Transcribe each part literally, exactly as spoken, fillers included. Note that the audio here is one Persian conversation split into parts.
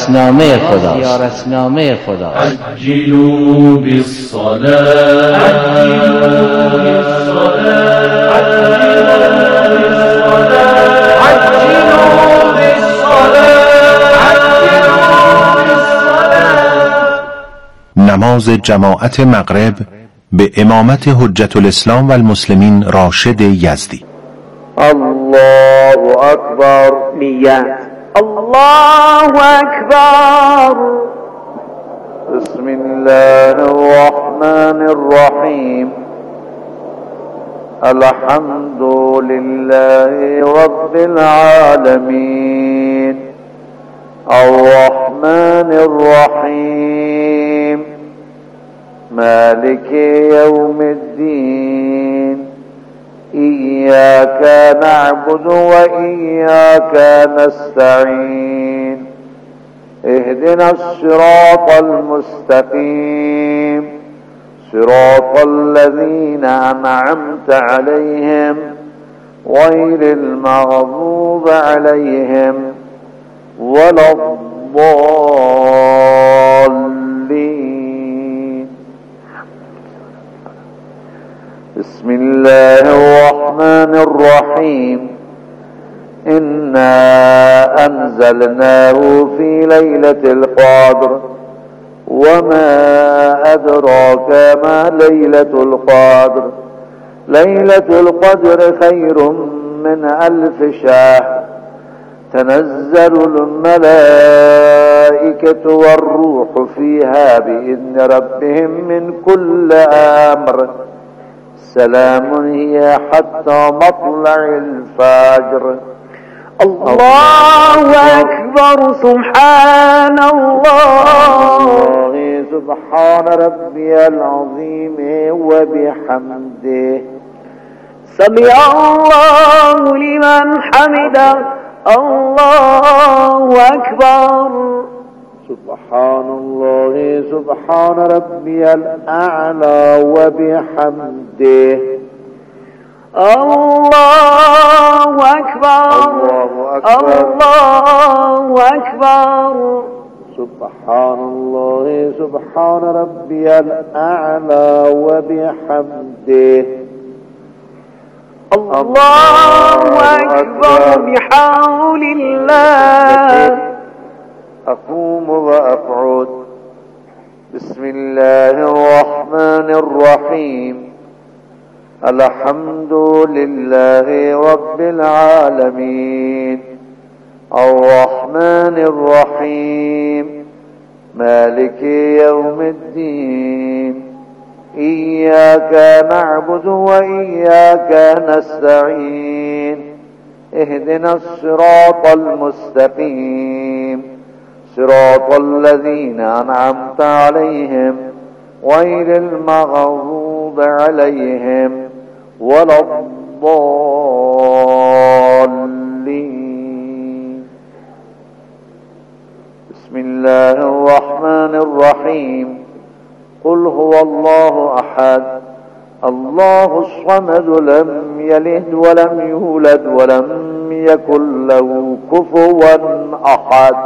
زیارتنامه خدا زیارتنامه خدا عجلوا بالصلاة عجلوا بالصلاة عجلوا بالصلاة نماز جماعت مغرب به امامت حجت الاسلام و المسلمین راشد یزدی. الله اکبر. نیت. الله اکبر. بسم الله الرحمن الرحیم. الحمد لله رب العالمين الرحمن الرحيم مالك يوم الدين إياك نعبد وإياك نستعين اهدنا الصراط المستقيم صراط الذين أنعمت عليهم غير المغضوب عليهم ولا الضالين. بسم الله الرحمن الرحيم. إنا أنزلناه في ليلة القدر وما أدراك ما ليلة القدر ليلة القدر خير من ألف شهر تنزل الملائكة والروح فيها بإذن ربهم من كل أمر سلام هي حتى مطلع الفجر. الله أكبر. سبحان الله سبحان ربي العظيم وبحمده سمع الله لمن حمده. الله أكبر. سبحان الله سبحان ربي الأعلى وبحمده. الله أكبر. الله أكبر. سبحان الله سبحان ربي الأعلى وبحمده. الله أكبر بحول الله. أقوم وأقعد. بسم الله الرحمن الرحيم. الحمد لله رب العالمين الرحمن الرحيم مالك يوم الدين إياك نعبد وإياك نستعين اهدنا الصراط المستقيم صراط الذين أنعمت عليهم غير المغضوب عليهم ولا الضالين. بسم الله الرحمن الرحيم. قل هو الله أحد الله الصمد لم يلد ولم يولد ولم يكن له كفوا أحد.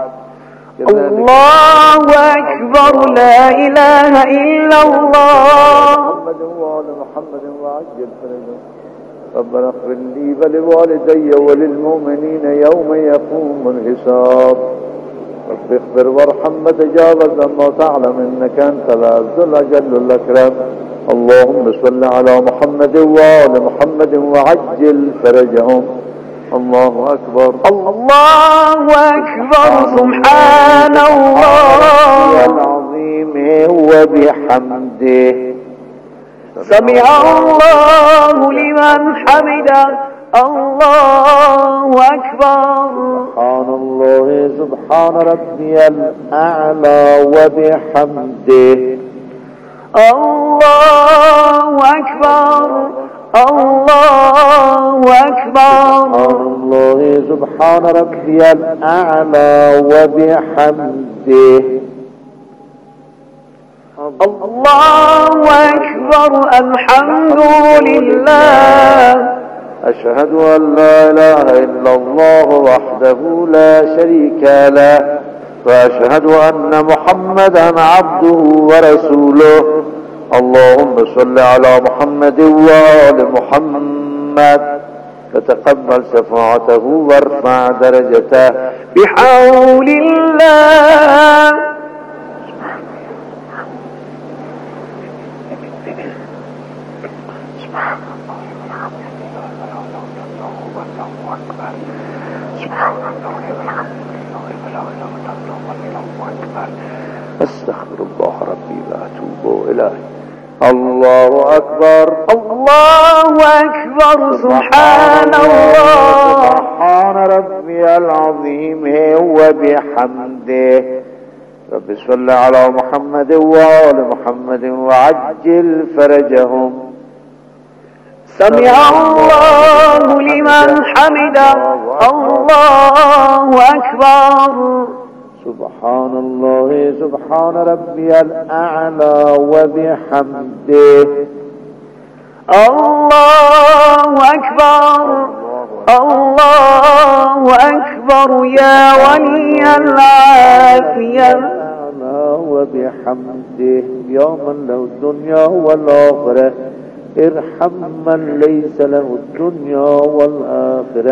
الله أكبر. لا إله إلا الله. محمد وآل محمد وعجل فرجهم. ربنا اغفر لي ولوالدي وللمؤمنين يوم يقوم الحساب. رب اغفر وارحم وتجاوز ما تعلم إنك أنت العز الأجل الأكرم. اللهم صل على محمد وآل محمد وعجل فرجهم. الله أكبر. الله أكبر. سبحان الله العظيم وبحمده سمع الله لمن حمده. الله أكبر. سبحان الله سبحان ربي الأعلى وبحمده. الله أكبر. الله أكبر. سبحان الله سبحان ربي الأعلى وبحمده. الله أكبر. الحمد لله. أشهد أن لا إله إلا الله وحده لا شريك له وأشهد أن محمدا عبده ورسوله اللهم صل على محمد وآل محمد فتقبل شفاعته وارفع درجته بحول الله. استغفر الله ربي واتوب اليه. الله اكبر الله اكبر سبحان الله سبحان ربي العظيم وبحمده. رب صل على محمد وآل محمد وعجل فرجهم. سمع الله لمن حمده الله اكبر. سبحان الله سبحان ربي الأعلى وبحمده. الله أكبر الله أكبر يا ولي العافية. الأعلى وبحمده يا من له الدنيا والآخرة ارحم من ليس له الدنيا والآخرة.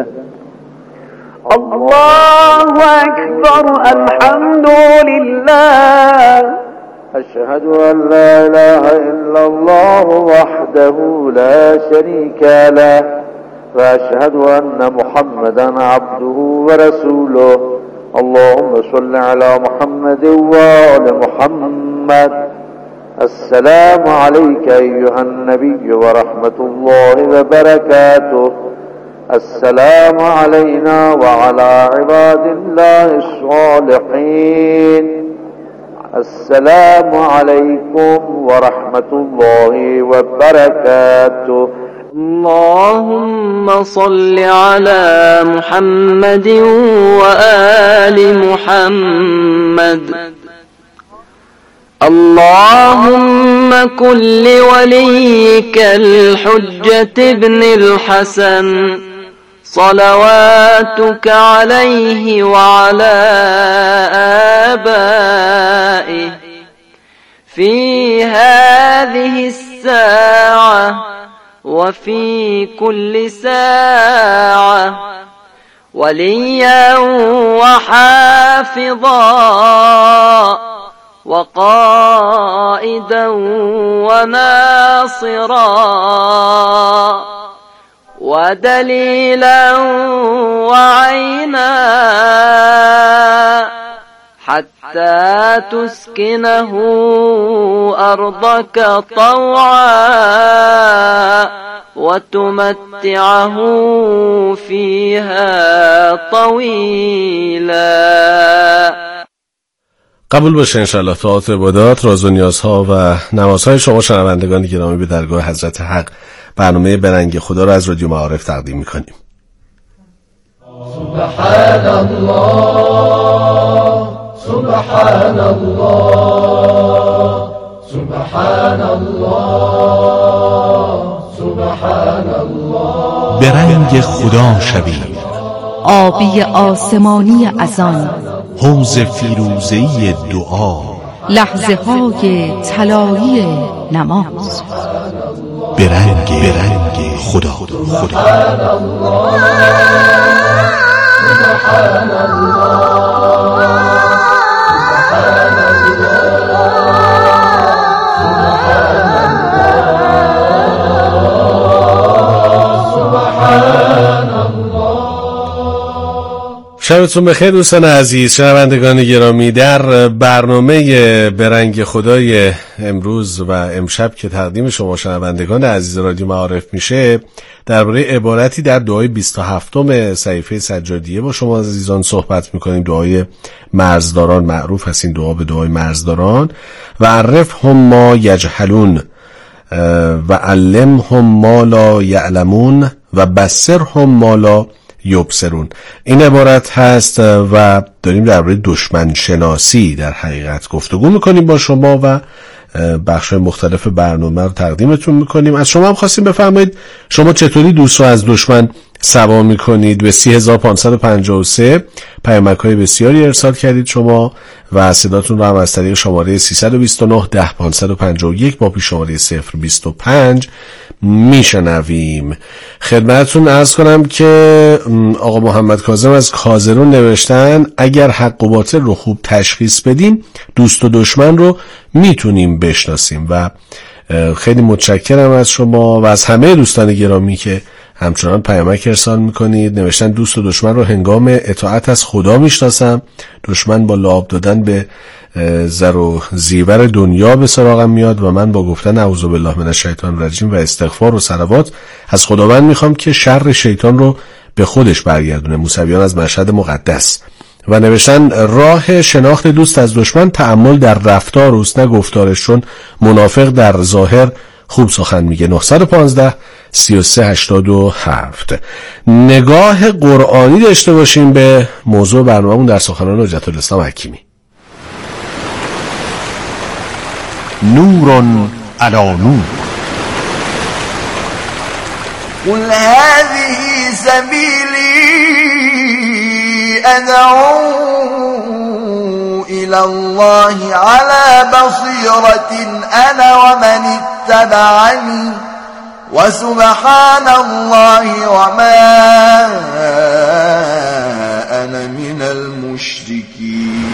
الله أكبر الحمد لله. أشهد أن لا إله إلا الله وحده لا شريك له وأشهد أن محمدا عبده ورسوله اللهم صل على محمد وآل محمد. السلام عليك أيها النبي ورحمة الله وبركاته. السلام علينا وعلى عباد الله الصالحين. السلام عليكم ورحمة الله وبركاته. اللهم صل على محمد وآل محمد. اللهم كن لوليك الحجة ابن الحسن صلواتك عليه وعلى آبائه في هذه الساعة وفي كل ساعة وليا وحافظا وقائدا وناصرا ودليلا وعينا حتى تسكنه أرضك طوعا وتمتعه فيها طويلا. قبول باشه انشاءالله طاعات و عبادات، راز و نیازها و نمازهای شما شنوندگان گرامی به درگاه حضرت حق برنامه برنگ خدا را از رادیو معارف تقدیم میکنیم. سبحان الله سبحان الله سبحان الله سبحان الله. برنگ خدا شوید، آبی آسمانی از آن حوض فیروزه‌ای دعا، لحظه های طلایی نماز. برنگ برنگ خدا خدا. سبحان الله سبحان الله سبحان الله سبحان الله. شبتون بخیر دوستان عزیز، شنوندگان گرامی. در برنامه برنگ خدای امروز و امشب که تقدیم شما شنوندگان عزیز رادیو معارف میشه، درباره عبارتی در دعای بیست و هفتم صحیفه سجادیه با شما عزیزان صحبت میکنیم. دعای مرزداران، معروف هست این دعا به دعای مرزداران. و عرفهم ما یجهلون و علمهم ما لا یعلمون و بصرهم ما لا یبصرون. این عبارت هست و داریم درباره دشمن شناسی در حقیقت گفتگو میکنیم با شما و بخش‌های مختلف برنامه رو تقدیمتون میکنیم. از شما هم خواستیم بفرمایید شما چطوری دوست رو از دشمن سوا میکنید. به سی هزار و پانصد و پنجاه و سه پیامک‌های بسیاری ارسال کردید شما و صداتون رو هم از طریق شماره سیصد و بیست و نه ده پانصد و پنجاه و یک با پیش شماره صفر بیست و پنج میشنویم. خدمتتون عرض کنم که آقا محمد کاظم از کازرون نوشتن اگر حق و باطل رو خوب تشخیص بدیم دوست و دشمن رو میتونیم بشناسیم. و خیلی متشکرم از شما و از همه دوستان گرامی که همچنان پیامک ارسال میکنید. نوشتن دوست و دشمن رو هنگام اطاعت از خدا میشناسم، دشمن با لعاب دادن به زر و زیور دنیا به سراغم میاد و من با گفتن اعوذ بالله من الشیطان الرجیم و استغفار و صلوات از خداوند میخوام که شر شیطان رو به خودش برگردونه. موسویان از مشهد مقدس. و نوشتن راه شناخت دوست از دشمن تأمل در رفتار اوست نه گفتارش، چون منافق در ظاهر خوب سخن میگه. نه یک پنج سی و سه هشتاد و هفت. نگاه قرآنی داشته باشیم به موضوع برنامه‌مون در سخنان حجت الاسلام حکیمی. نور علی نور. قل هذه سبیلی ادعو الى الله على بصيرة انا ومن اتبعني وسبحان الله وما انا من المشركين.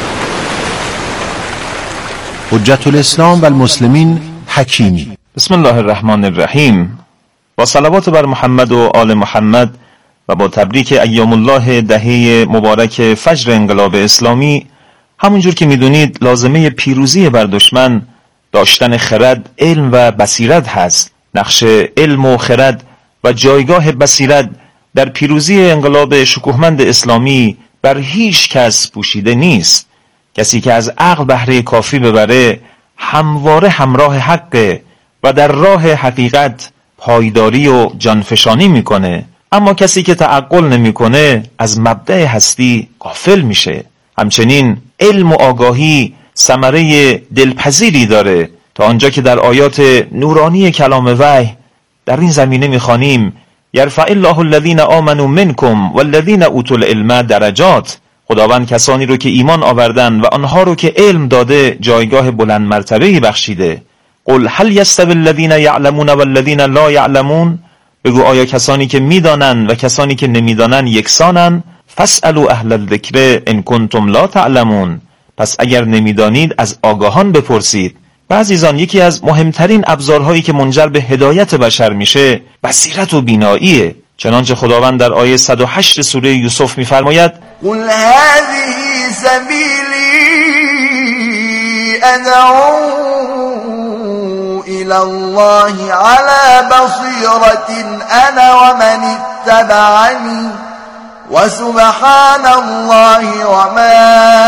حجت الاسلام و المسلمین حکیمی. بسم الله الرحمن الرحیم. با صلوات بر محمد و آل محمد و با تبریک ایام الله دهه مبارک فجر انقلاب اسلامی، همونجور که میدونید لازمه پیروزی بر دشمن داشتن خرد، علم و بصیرت هست. نقش علم و خرد و جایگاه بصیرت در پیروزی انقلاب شکوهمند اسلامی بر هیچ کس پوشیده نیست. کسی که از عقل بهره کافی ببره همواره همراه حقه و در راه حقیقت پایداری و جانفشانی میکنه، اما کسی که تعقل نمیکنه از مبدأ هستی غافل میشه. همچنین علم و آگاهی ثمره دلپذیری داره، تا آنجا که در آیات نورانی کلام وحی در این زمینه میخوانیم یرفع الله الذین آمنوا منکم والذین اوتوا العلم درجات. خداوند کسانی رو که ایمان آوردن و آنها رو که علم داده جایگاه بلند مرتبه‌ای بخشیده. قل هل یستوی الذین یعلمون والذین لا یعلمون. بگو آیا کسانی که میدانن و کسانی که نمیدانن یکسانن؟ فاسألوا اهل الذکر ان کنتم لا تعلمون. پس اگر نمیدانید از آگاهان بپرسید. و عزیزان، یکی از مهمترین ابزارهایی که منجر به هدایت بشر میشه بصیرت و بیناییه. چنانچه خداوند در آیه صد و هشت سوره یوسف میفرماید قل هذه سبیلی ادعو الى الله على بصيرة انا ومن اتبعني وسبحان الله وما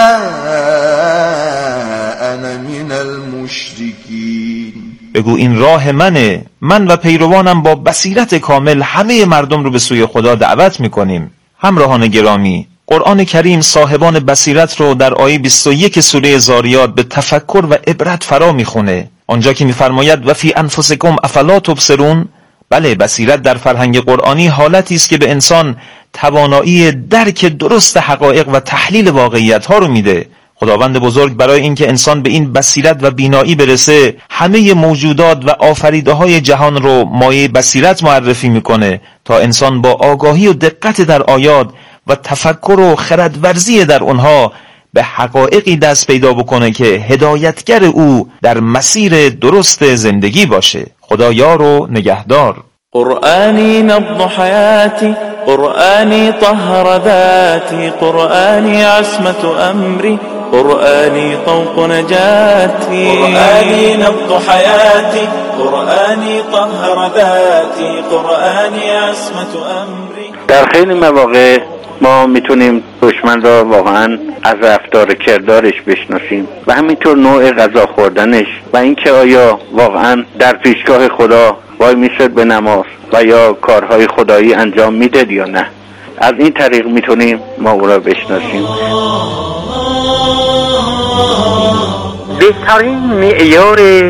انا من المشركين. بگو این راه منه، من و پیروانم با بصیرت کامل همه مردم رو به سوی خدا دعوت میکنیم. همراهان گرامی، قرآن کریم صاحبان بصیرت رو در آیه بیست و یک سوره زاریات به تفکر و عبرت فرا میخونه، آنجا که میفرماید و فی انفسکم افلا تبصرون. بله، بصیرت در فرهنگ قرآنی حالتی است که به انسان توانایی درک درست حقایق و تحلیل واقعیت ها رو میده. خداوند بزرگ برای اینکه انسان به این بصیرت و بینایی برسه همه موجودات و آفریده های جهان رو مایه بصیرت معرفی میکنه تا انسان با آگاهی و دقت در آیات و تفکر و خردورزی در اونها به حقایقی دست پیدا بکنه که هدایتگر او در مسیر درست زندگی باشه. خدا یار و نگهدار. قرآنی نبض حیاتی، قرآنی طهر ذاتی، قرآنی عصمت امری، قرآنی طوق نجاتی. قرآنی نبض حیاتی، قرآنی طهر ذاتی، قرآنی عصمت امری. در خیلی مواقع ما میتونیم دشمن را واقعا از رفتار کردارش بشناسیم و همینطور نوع غذا خوردنش و اینکه آیا واقعا در پیشگاه خدا وای میسد به نماز و یا کارهای خدایی انجام میداد یا نه. از این طریق میتونیم ما او را بشناسیم. بهترین معیار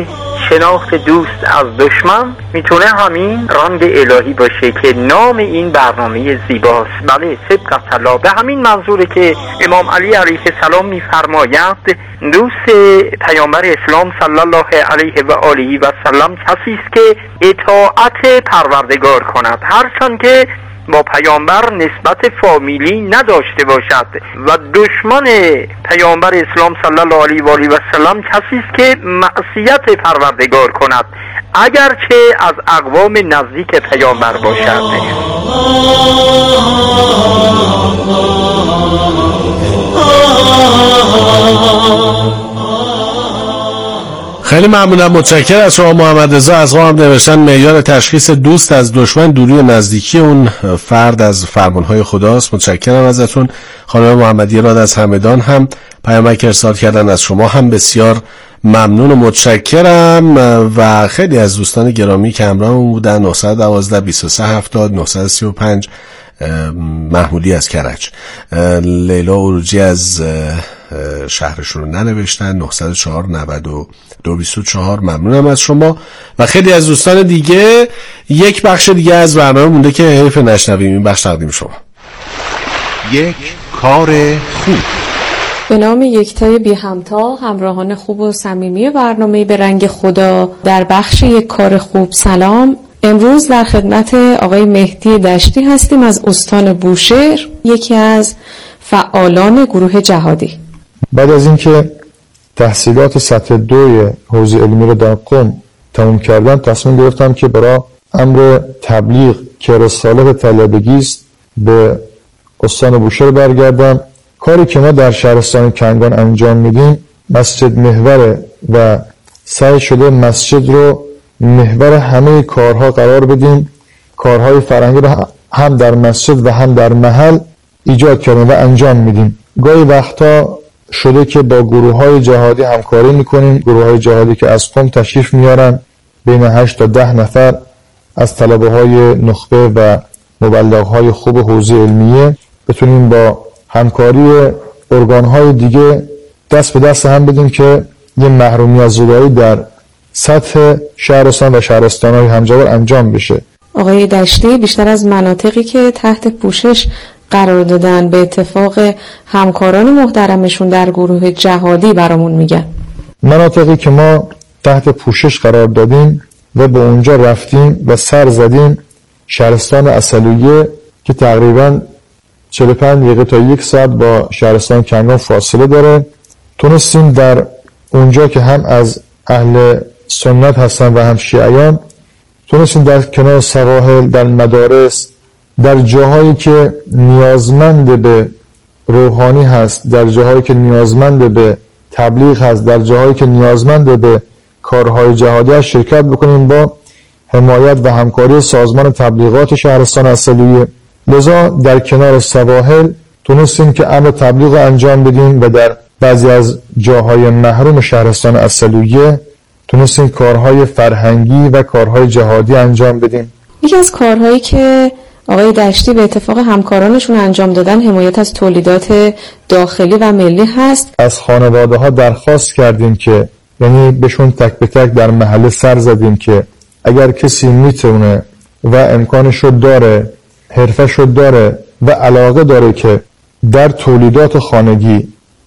شناخت دوست از دشمن میتونه همین رنگ الهی باشه که نام این برنامه زیباست. بله، صدق الله. به همین منظوره که امام علی علیه السلام میفرماید دوست پیامبر اسلام صلی الله علیه و آله و سلم کسی است که اطاعت پروردگار کند، هرچند که با پیامبر نسبت فامیلی نداشته باشد، و دشمن پیامبر اسلام صلی الله علیه و آله و سلم کسی است که معصیت پروردگار کند، اگرچه از اقوام نزدیک پیامبر باشد. خیلی ممنونم، متشکرم از شما محمد رضا. از قوم نوشتن معیار تشخیص دوست از دشمن دوری و نزدیکی اون فرد از فرمانهای خداست. متشکرم ازتون. خانم محمدی راد از همدان هم پیامک ارسال کردن، از شما هم بسیار ممنون و متشکرم. و خیلی از دوستان گرامی که همراهمون بودن، نه یک دو بیست و سه هفتاد نه سه پنج، محمودی از کرج، لیلا اروجی از شهرشون رو ننوشتن، نه صفر چهار نود و دو بیست و چهار. ممنونم از شما و خیلی از دوستان دیگه. یک بخش دیگه از برنامه مونده که حیف نشنویم، این بخش تقدیم شما. یک کار خوب. به نام یکتای بی همتا، همراهان خوب و صمیمی برنامه به رنگ خدا، در بخش یک کار خوب سلام. امروز در خدمت آقای مهدی دشتی هستیم از استان بوشهر، یکی از فعالان گروه جهادی. بعد از اینکه تحصیلات سطح دوی حوزه علمی رو در قم تموم کردم، تصمیم گرفتم که برای امر تبلیغ که رسالت طلبگی است به استان بوشهر برگردم. کاری که ما در شهرستان کنگان انجام میدیم مسجد محوره و سعی شده مسجد رو محور همه کارها قرار بدیم. کارهای فرهنگی رو هم در مسجد و هم در محل ایجاد کردیم و انجام میدیم. گاهی وقتا شده که با گروه های جهادی همکاری میکنیم، گروه های جهادی که از قم تشریف میارن، بین هشت تا ده نفر از طلبه های نخبه و مبلغ های خوب حوزه علمیه، بتونیم با همکاری ارگان های دیگه دست به دست هم بدیم که یه محرومیت زدایی در سطح شهرستان و شهرستان های همجوار انجام بشه. آقای دشتی بیشتر از مناطقی که تحت پوشش قرار دادن به اتفاق همکاران محترمشون در گروه جهادی برامون میگن. مناطقی که ما تحت پوشش قرار دادیم و به اونجا رفتیم و سر زدیم، شهرستان عسلویه که تقریباً چهل و پنج دقیقه تا یک ساعت با شهرستان کنگان فاصله داره، تونستیم در اونجا که هم از اهل سنت هستن و هم شیعیان، تونستیم در کنار سواحل، در مدارس، در جاهایی که نیازمند به روحانی هست، در جاهایی که نیازمند به تبلیغ هست، در جاهایی که نیازمند به کارهای جهادی هست شرکت بکنیم با حمایت و همکاری سازمان تبلیغات شهرستان عسلویه. لذا در کنار سواحل تونستیم که امر تبلیغ انجام بدیم و در بعضی از جاهای محروم شهرستان عسلویه تونستیم کارهای فرهنگی و کارهای جهادی انجام بدیم. یکی از کارهایی که آقای دشتی به اتفاق همکارانشون انجام دادن حمایت از تولیدات داخلی و ملی هست. از خانواده ها درخواست کردیم که، یعنی بهشون تک به تک در محله سر زدیم که اگر کسی میتونه و امکانشو داره، حرفشو داره و علاقه داره که در تولیدات خانگی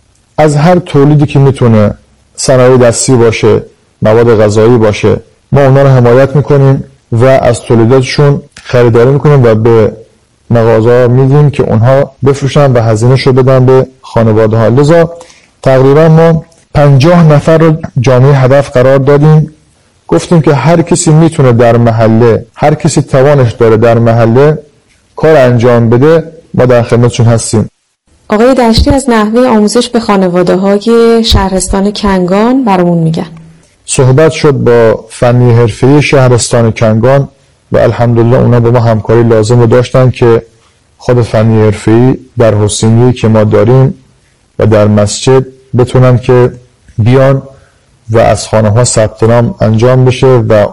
از هر تولیدی که میتونه، صنایع دستی باشه، مواد غذایی باشه، ما اونا رو حمایت میکنیم و از تولیداتشون خریداری میکنیم و به مغازه میدیم که اونها بفروشن و هزینه‌شو بدن به خانواده ها. لذا تقریبا ما پنجاه نفر رو جامعه هدف قرار دادیم. گفتیم که هر کسی میتونه در محله، هر کسی توانش داره در محله کار انجام بده، ما در خدمتشون هستیم. آقای دشتی از نحوه آموزش به خانواده های شهرستان کنگان برامون میگن. صحبت شد با فنی حرفه‌ای شهرستان کنگان و الحمدلله اونا با ما همکاری لازم رو داشتن که خود فنی حرفه‌ای در حسینیه که ما داریم و در مسجد بتونن که بیان و از خانه ها ثبت نام انجام بشه و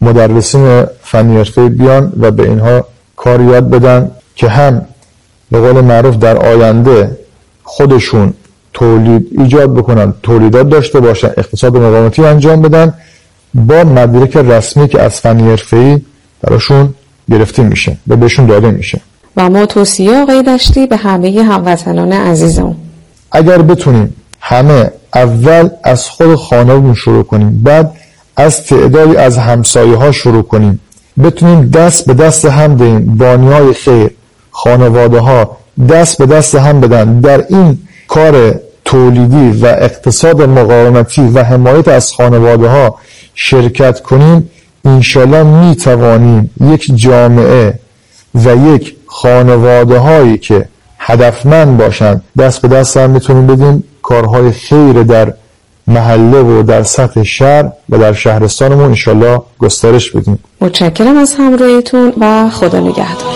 مدرسین فنی حرفه‌ای بیان و به اینها کار یاد بدن که هم به قول معروف در آینده خودشون تولید ایجاد بکنن، تولیدات داشته باشن، اقتصاد مقاومتی انجام بدن با مدرک رسمی که از فنی حرفه‌ای براشون گرفته میشه و بهشون داده میشه. و ما توصیه آقای دشتی به همه هموطنان عزیزم، اگر بتونیم همه اول از خود خانه‌مون شروع کنیم، بعد از تعدادی از همسایه ها شروع کنیم، بتونیم دست به دست هم بدیم، بانی‌های خیر، خانواده ها دست به دست هم بدن در این کار تولیدی و اقتصاد مقاومتی و حمایت از خانواده ها شرکت کنیم، انشالله می توانیم یک جامعه و یک خانواده هایی که هدفمند باشند دست به دست هم میتونیم بدیم، کارهای خیر در محله و در سطح شهر و در شهرستانمون انشالله گسترش بدیم. متشکرم از همراهیتون و خدا نگهدار.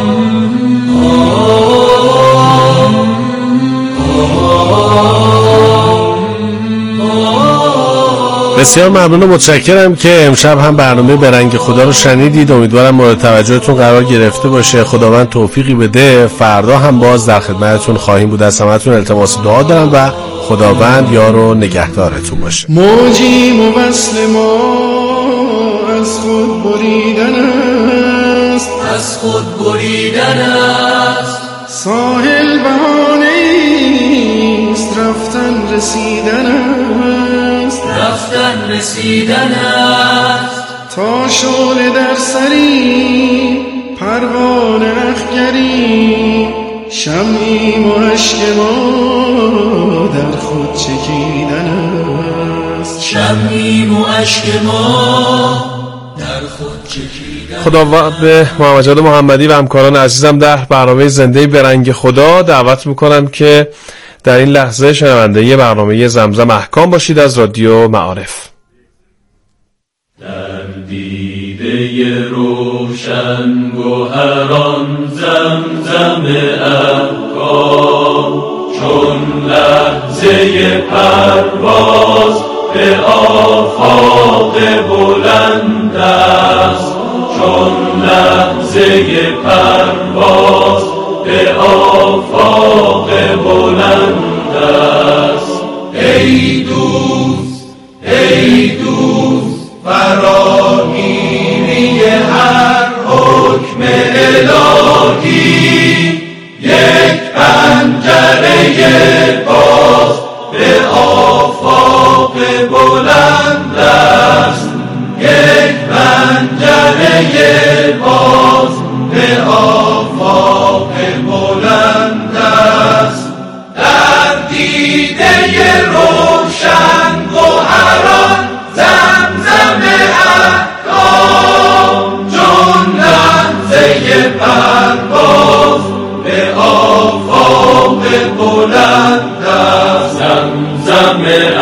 بسیار ممنون و متشکرم که امشب هم برنامه به رنگ خدا رو شنیدید. امیدوارم مورد توجهتون قرار گرفته باشه. خداوند توفیقی بده. فردا هم باز در خدمتتون خواهیم بود. از همتون التماس دعا دارم و خداوند یار و نگهدارتون باشه. موجی موصل ما از خود بریدن است، از خود بریدن است. ساحل بهانه‌ایست رفتن رسیدن است، رفتن رسیدن است. تا شعله در سری پروانه اخگری، شمعیم و عشق ما در خود چکیدن است، شمعیم و عشق ما در خود چکیدن. خدا به محمد جواد محمدی و همکاران عزیزم در برنامه زنده به رنگ خدا دعوت میکنم که در این لحظه شنونده یه برنامه زمزم احکام باشید از رادیو معارف. در دیده روشن گوهران زمزم احکام، چون لحظه پرواز به آفاق بلند است، چون لحظه پرواز به آفاق بلند است. ای دوست ای دوست فراگیری هر حکم الهی، یک پنجره باز به آفاق بلند است، یک پنجره باز به آفاق بلند است. در دیده روشن گوهران زمزم احکام، چون لحظه پرواز به آفاق بلند است. زمزم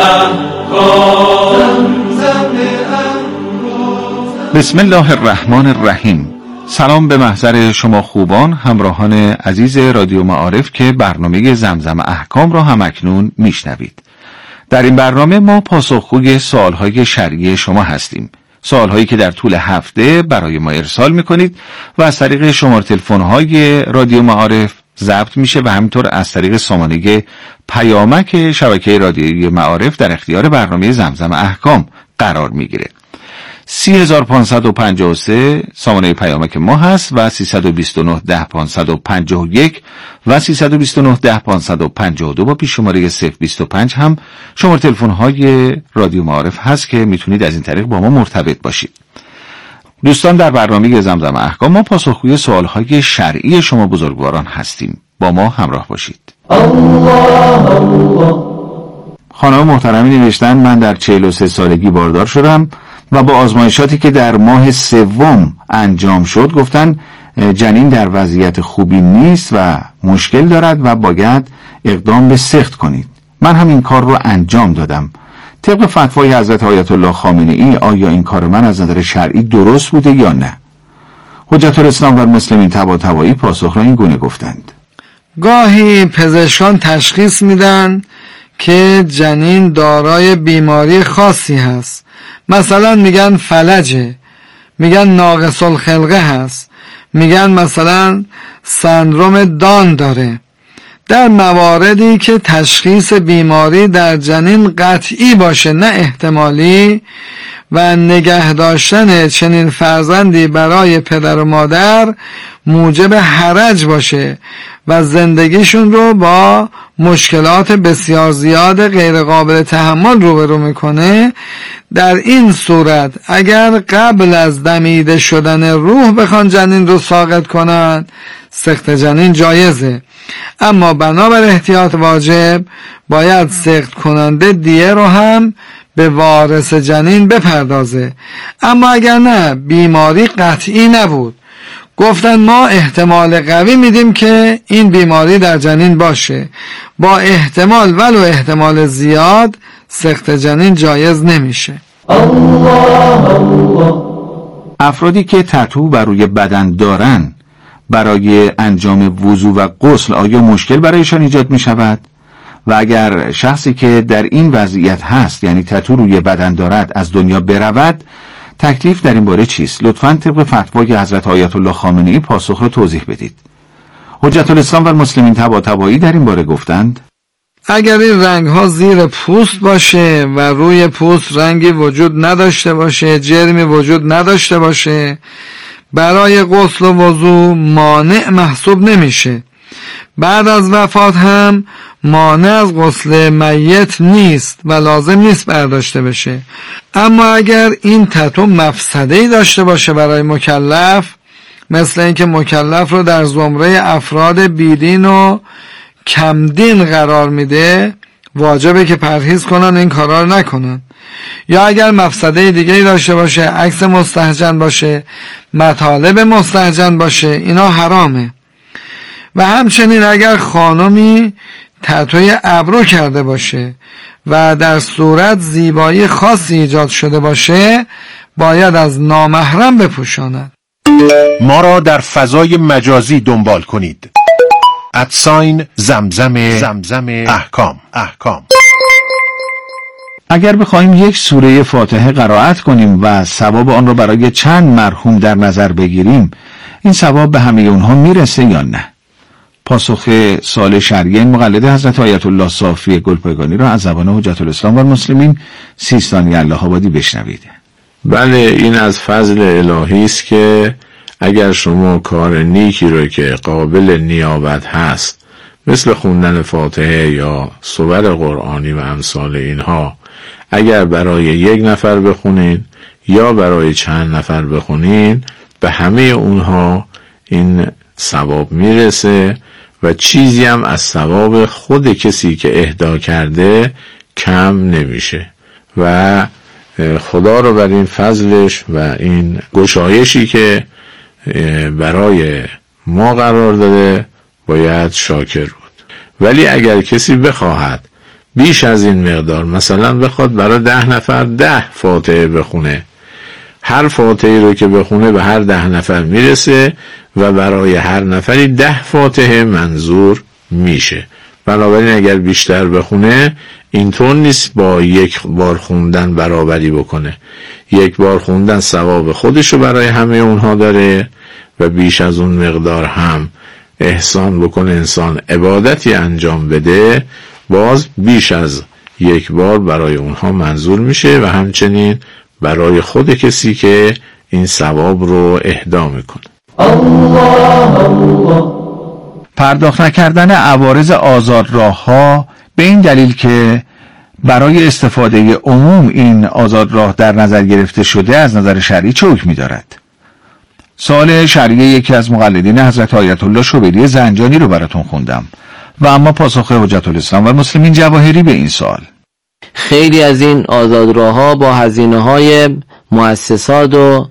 احکام، زمزم احکام. بسم الله الرحمن الرحیم. سلام به محضر شما خوبان همراهان عزیز رادیو معارف که برنامه زمزم احکام را هم اکنون میشنوید. در این برنامه ما پاسخگوی سوالهای شرعی شما هستیم، سوالهایی که در طول هفته برای ما ارسال میکنید و از طریق شماره تلفن‌های رادیو معارف ضبط میشه و همینطور از طریق سامانه پیامک شبکه رادیویی معارف در اختیار برنامه زمزم احکام قرار میگیره. سی هزار پانصد و پنجاه و سه سامانه پیامک ما هست و سیصد و بیست و نه ده پانصد و پنجاه و یک و سیصد و بیست و نه ده پانصد و پنجاه و دو با پیش شماره صفر بیست و پنج هم شماره تلفن های رادیو معارف هست که میتونید از این طریق با ما مرتبط باشید. دوستان، در برنامه زمزم احکام ما پاسخگوی سوالهای شرعی شما بزرگواران هستیم. با ما همراه باشید. الله الله. خانم محترمی نوشتن من در چهل و سه سالگی باردار شدم و با آزمایشاتی که در ماه سوم انجام شد گفتن جنین در وضعیت خوبی نیست و مشکل دارد و باید اقدام به سخت کنید. من هم این کار رو انجام دادم. طبق فتوای حضرت آیت الله خامنه‌ای آیا این کار من از نظر شرعی درست بوده یا نه؟ حجت الاسلام و المسلمین طباطبایی پاسخ را این گونه گفتند. گاهی پزشکان تشخیص میدن که جنین دارای بیماری خاصی هست، مثلا میگن فلجه، میگن ناقص الخلقه هست، میگن مثلا سندروم دان داره. در مواردی که تشخیص بیماری در جنین قطعی باشه نه احتمالی و نگه داشتن چنین فرزندی برای پدر و مادر موجب حرج باشه و زندگیشون رو با مشکلات بسیار زیاد غیر قابل تحمل روبرو میکنه، در این صورت اگر قبل از دمیده شدن روح بخوان جنین رو ساقط کنن سقط جنین جایزه، اما بنابر احتیاط واجب باید سقط کننده دیه رو هم به وارث جنین بپردازه. اما اگر نه بیماری قطعی نبود، گفتن ما احتمال قوی میدیم که این بیماری در جنین باشه، با احتمال ولو احتمال زیاد سقط جنین جایز نمیشه. الله الله. افرادی که تتو بر روی بدن دارن برای انجام وضو و غسل آیا مشکل برایشان ایجاد می شود؟ و اگر شخصی که در این وضعیت هست، یعنی تتو روی بدن دارد، از دنیا برود، تکلیف در این باره چیست؟ لطفاً طبق فتوای حضرت آیت الله خامنه‌ای پاسخ را توضیح بدید. حجت الاسلام و المسلمین طباطبایی در این باره گفتند اگر این رنگ ها زیر پوست باشه و روی پوست رنگی وجود نداشته باشه، جرمی وجود نداشته باشه، برای غسل و وضو مانع محسوب نمیشه. بعد از وفات هم مانع از غسل میت نیست و لازم نیست برداشته بشه. اما اگر این تتو مفسده‌ای داشته باشه برای مکلف، مثل اینکه مکلف رو در زمره افراد بیدین و کمدین قرار میده، واجبه که پرهیز کنن این کارا رو نکنن. یا اگر مفسده دیگه‌ای داشته باشه، عکس مستهجن باشه، مطالب مستهجن باشه، اینا حرامه. و همچنین اگر خانمی تتوی ابرو کرده باشه و در صورت زیبایی خاصی ایجاد شده باشه، باید از نامحرم بپوشاند. ما را در فضای مجازی دنبال کنید. ادساین زمزم زمزم احکام احکام. اگر بخوایم یک سوره فاتحه قرائت کنیم و ثواب آن را برای چند مرحوم در نظر بگیریم، این ثواب به همه اونها میرسه یا نه؟ پاسخ سوال شرعی مقلد حضرت آیت الله صافی گلپایگانی را از زبان حجت الاسلام و المسلمین سیستانی الله آبادی بشنوید. بله، این از فضل الهی است که اگر شما کار نیکی رو که قابل نیابت هست، مثل خوندن فاتحه یا سور قرآنی و امثال اینها، اگر برای یک نفر بخونین یا برای چند نفر بخونین، به همه اونها این ثواب میرسه و چیزی هم از ثواب خود کسی که اهدا کرده کم نمیشه و خدا رو بر این فضلش و این گشایشی که برای ما قرار داده باید شاکر بود. ولی اگر کسی بخواهد بیش از این مقدار، مثلا بخواد برای ده نفر ده فاتحه بخونه، هر فاتحه رو که بخونه به هر ده نفر میرسه و برای هر نفری ده فاتحه منظور میشه. بنابراین اگر بیشتر بخونه اینطور نیست با یک بار خوندن برابری بکنه. یک بار خوندن ثواب خودشو برای همه اونها داره و بیش از اون مقدار هم احسان بکنه، انسان عبادتی انجام بده، باز بیش از یک بار برای اونها منظور میشه و همچنین برای خود کسی که این ثواب رو اهدا میکنه. الله الله. پرداخت نکردن عوارض آزادراه‌ها به این دلیل که برای استفاده عموم این آزادراه در نظر گرفته شده از نظر شرعی چه حکمی دارد؟ سوال شرعی یکی از مقلدین حضرت آیت الله شبیلی زنجانی رو براتون خوندم و اما پاسخ حجت الاسلام و المسلمین جواهری به این سوال. خیلی از این آزادراه‌ها با هزینه‌های مؤسسات و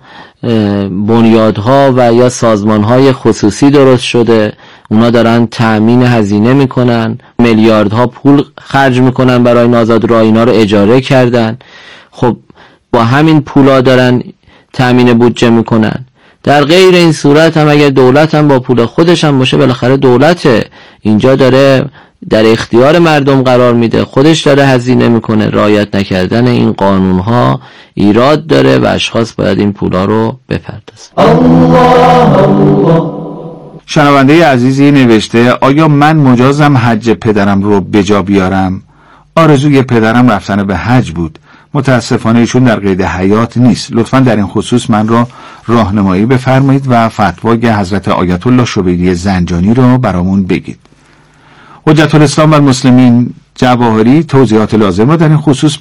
بنیادها و یا سازمان‌های خصوصی درست شده. اونا دارن تأمین هزینه میکنن، میلیاردها پول خرج میکنن برای این آزادراه، اینا رو اجاره کردن. خب با همین پولا دارن تأمین بودجه میکنن. در غیر این صورت هم اگر دولت هم با پول خودش هم باشه، بالاخره دولت اینجا داره در اختیار مردم قرار میده، خودش داره هزینه میکنه. رعایت نکردن این قانون ها ایراد داره و اشخاص باید این پولا رو بپردازن. الله الله. شنونده عزیزی نوشته آیا من مجازم حج پدرم رو به جا بیارم؟ آرزوی پدرم رفتن به حج بود. متاسفانه ایشون در قید حیات نیست. لطفاً در این خصوص من را راهنمایی بفرمایید و فتوای حضرت آیت الله شبیلی زنجانی را برامون بگید. حجت الاسلام و المسلمین جواهری توضیحات لازم را در این خصوص